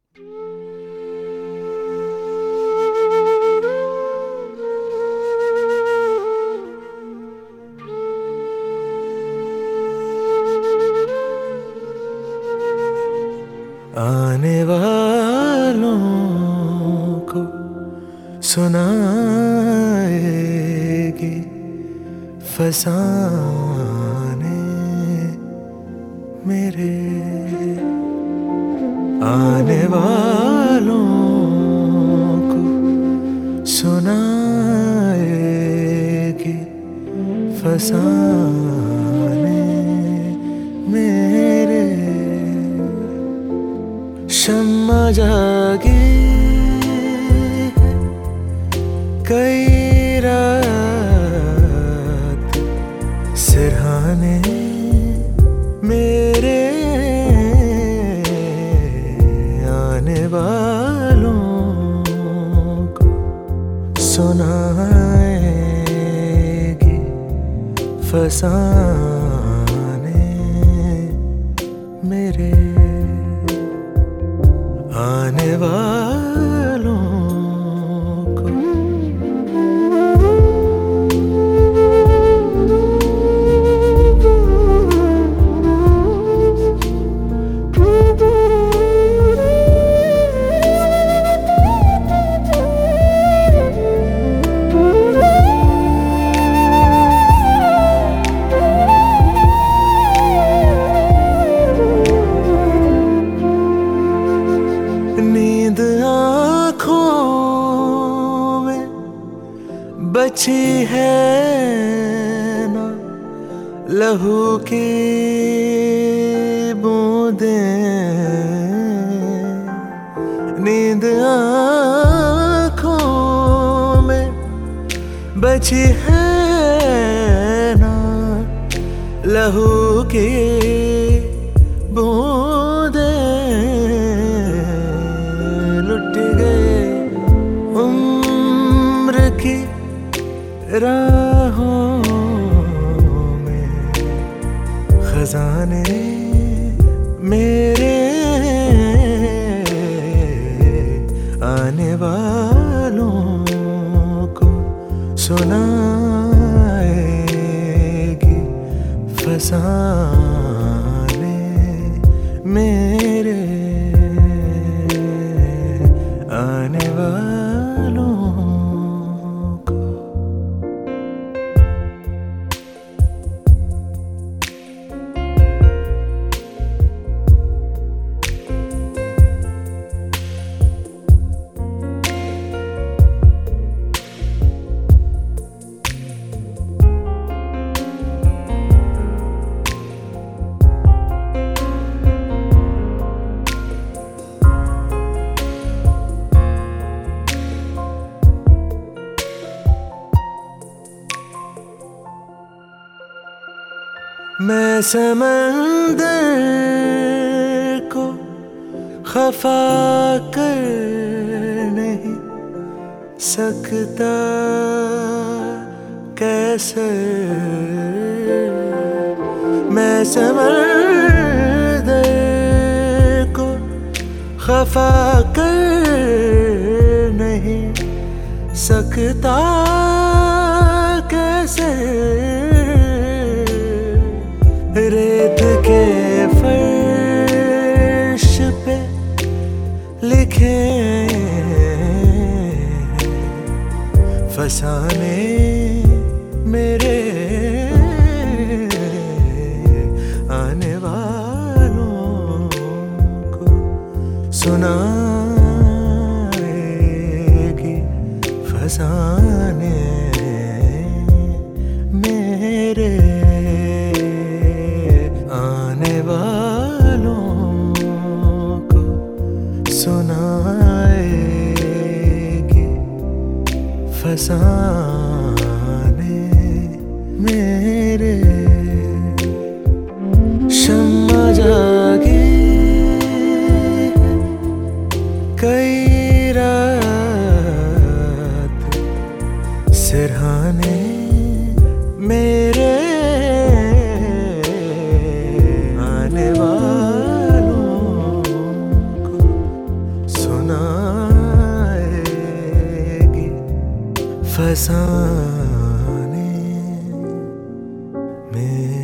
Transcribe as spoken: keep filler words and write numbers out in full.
आने वालों को सुनाएगी फसाने मेरे। आने वालों को सुनाएगी फसाने मेरे। शम्मा जागी है कई रात सिरहाने मेरे। आने वालों को सुनाएगी फसाने मेरे। आने वालों को नींद आँखों में बची है ना लहू की बूंदें। नींद आँखों में बची है ना लहू की बूंदें। लुट गए उम्र की राहों में खजाने मेरे। आने वालों को सुनाएगी फसाने मेरे। आने वालों को मैं समंदर को खफा कर नहीं सकता कैसे। मैं समंदर को खफा कर नहीं सकता कैसे। रेत के फर्श पे लिखे फसाने मेरे। आने वालों को सुनाएगी फसाने मेरे। आने वालों को सुनाएगी फसाने मेरे। शम्मा जागी है कई रात सिरहाने मेरे। आने वालों को फसाने में।